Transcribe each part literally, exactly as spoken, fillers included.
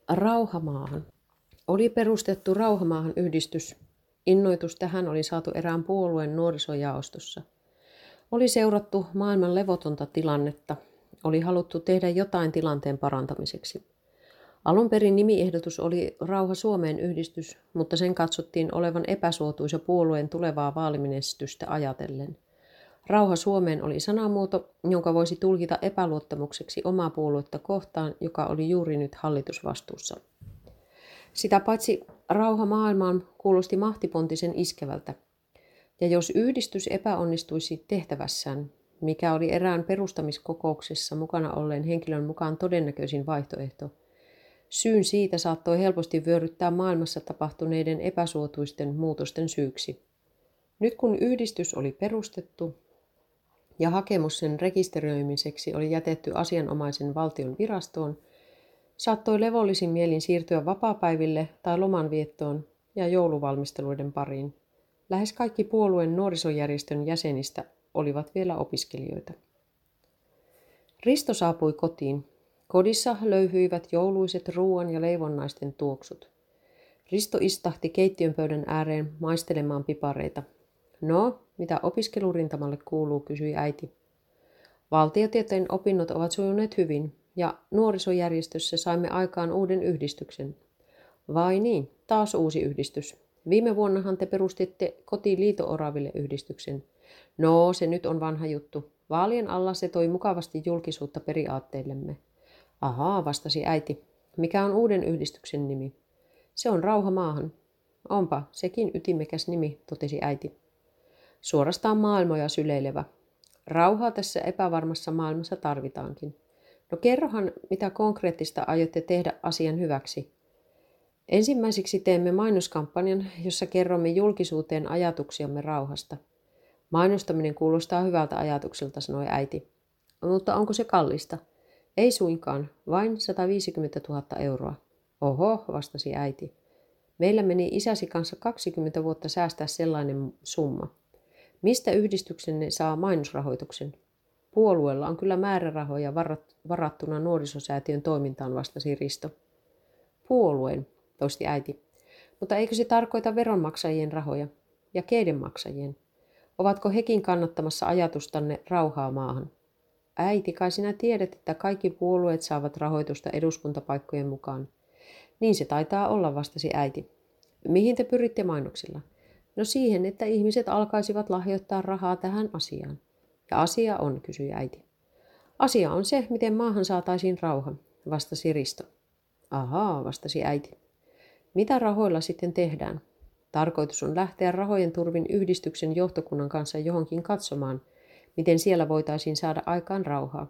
Rauhamaahan. Oli perustettu Rauhamaahan yhdistys. Innoitus tähän oli saatu erään puolueen nuorisojaostossa. Oli seurattu maailman levotonta tilannetta. Oli haluttu tehdä jotain tilanteen parantamiseksi. Alun perin nimiehdotus oli Rauha Suomeen yhdistys, mutta sen katsottiin olevan epäsuotuisa puolueen tulevaa vaalimenestystä ajatellen. Rauha Suomeen oli sanamuoto, jonka voisi tulkita epäluottamukseksi omaa puoluetta kohtaan, joka oli juuri nyt hallitusvastuussa. Sitä paitsi rauha maailmaan kuulosti mahtipontisen iskevältä. Ja jos yhdistys epäonnistuisi tehtävässään, mikä oli erään perustamiskokouksessa mukana olleen henkilön mukaan todennäköisin vaihtoehto, syyn siitä saattoi helposti vyöryttää maailmassa tapahtuneiden epäsuotuisten muutosten syyksi. Nyt kun yhdistys oli perustettu ja hakemus sen rekisteröimiseksi oli jätetty asianomaisen valtion virastoon, saattoi levollisin mielin siirtyä vapaapäiville tai lomanviettoon ja jouluvalmisteluiden pariin. Lähes kaikki puolueen nuorisojärjestön jäsenistä olivat vielä opiskelijoita. Risto saapui kotiin. Kodissa löyhyivät jouluiset ruoan ja leivonnaisten tuoksut. Risto istahti keittiönpöydän ääreen maistelemaan pipareita. No, mitä opiskelurintamalle kuuluu, kysyi äiti. Valtiotieteen opinnot ovat sujuneet hyvin, ja nuorisojärjestössä saimme aikaan uuden yhdistyksen. Vai niin, taas uusi yhdistys. Viime vuonnahan te perustitte kotiin Liito-Oraville yhdistyksen. No, se nyt on vanha juttu. Vaalien alla se toi mukavasti julkisuutta periaatteillemme. Ahaa, vastasi äiti. Mikä on uuden yhdistyksen nimi? Se on Rauha maahan. Onpa, sekin ytimekäs nimi, totesi äiti. Suorastaan maailmoja syleilevä. Rauhaa tässä epävarmassa maailmassa tarvitaankin. No kerrohan, mitä konkreettista aiotte tehdä asian hyväksi. Ensimmäiseksi teemme mainoskampanjan, jossa kerromme julkisuuteen ajatuksiamme rauhasta. Mainostaminen kuulostaa hyvältä ajatukselta, sanoi äiti. Mutta onko se kallista? Ei suinkaan, vain sata viisikymmentätuhatta euroa. Oho, vastasi äiti. Meillä meni isäsi kanssa kaksikymmentä vuotta säästää sellainen summa. Mistä yhdistyksenne saa mainosrahoituksen? Puolueella on kyllä määrärahoja varattuna nuorisosäätiön toimintaan, vastasi Risto. Puolueen, toisti äiti. Mutta eikö se tarkoita veronmaksajien rahoja? Ja keiden maksajien? Ovatko hekin kannattamassa ajatustanne rauhaa maahan? Äiti, kai sinä tiedät, että kaikki puolueet saavat rahoitusta eduskuntapaikkojen mukaan. Niin se taitaa olla, vastasi äiti. Mihin te pyritte mainoksilla? No siihen, että ihmiset alkaisivat lahjoittaa rahaa tähän asiaan. Ja asia on, kysyi äiti. Asia on se, miten maahan saataisiin rauha, vastasi Risto. Ahaa, vastasi äiti. Mitä rahoilla sitten tehdään? Tarkoitus on lähteä rahojen turvin yhdistyksen johtokunnan kanssa johonkin katsomaan, miten siellä voitaisiin saada aikaan rauhaa.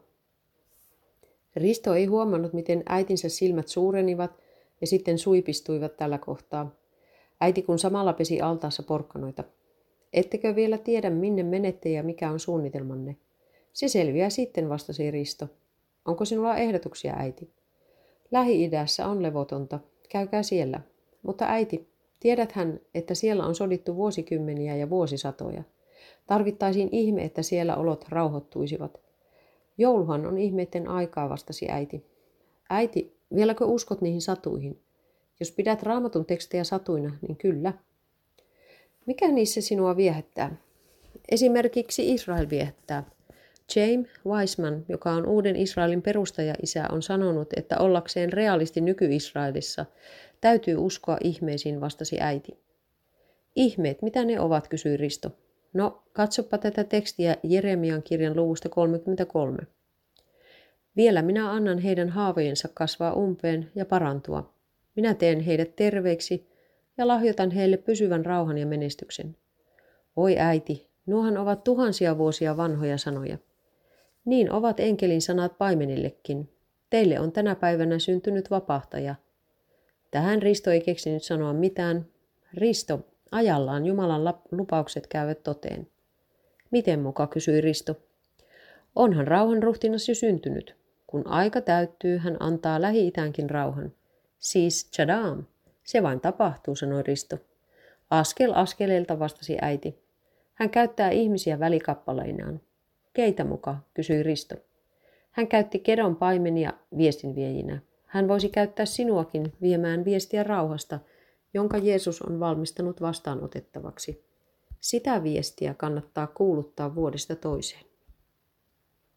Risto ei huomannut, miten äitinsä silmät suurenivat ja sitten suipistuivat tällä kohtaa. Äiti kun samalla pesi altaassa porkkanoita. Ettekö vielä tiedä, minne menette ja mikä on suunnitelmanne? Se selviää sitten, vastasi Risto. Onko sinulla ehdotuksia, äiti? Lähi-idässä on levotonta. Käykää siellä. Mutta äiti, tiedäthän, että siellä on sodittu vuosikymmeniä ja vuosisatoja. Tarvittaisiin ihme, että siellä olot rauhoittuisivat. Jouluhan on ihmeiden aikaa, vastasi äiti. Äiti, vieläkö uskot niihin satuihin? Jos pidät Raamatun tekstejä satuina, niin kyllä. Mikä niissä sinua viehättää? Esimerkiksi Israel viehättää. James Wiseman, joka on uuden Israelin perustaja-isä, on sanonut, että ollakseen realisti nyky-Israelissa täytyy uskoa ihmeisiin, vastasi äiti. Ihmeet, mitä ne ovat, kysyi Risto. No, katsopa tätä tekstiä Jeremian kirjan luvusta kolmekymmentäkolme. Vielä minä annan heidän haavojensa kasvaa umpeen ja parantua. Minä teen heidät terveiksi ja lahjoitan heille pysyvän rauhan ja menestyksen. Oi äiti, nuohan ovat tuhansia vuosia vanhoja sanoja. Niin ovat enkelin sanat paimenillekin. Teille on tänä päivänä syntynyt vapahtaja. Tähän Risto ei keksinyt sanoa mitään. Risto, ajallaan Jumalan lupaukset käyvät toteen. Miten muka, kysyi Risto. Onhan rauhan ruhtinas jo syntynyt. Kun aika täyttyy, hän antaa Lähi-itäänkin rauhan. Siis tchadam, se vain tapahtuu, sanoi Risto. Askel askeleelta, vastasi äiti. Hän käyttää ihmisiä välikappaleinaan. Keitä muka, kysyi Risto. Hän käytti kedon paimenia viestinviejinä. Hän voisi käyttää sinuakin viemään viestiä rauhasta, jonka Jeesus on valmistanut vastaanotettavaksi. Sitä viestiä kannattaa kuuluttaa vuodesta toiseen.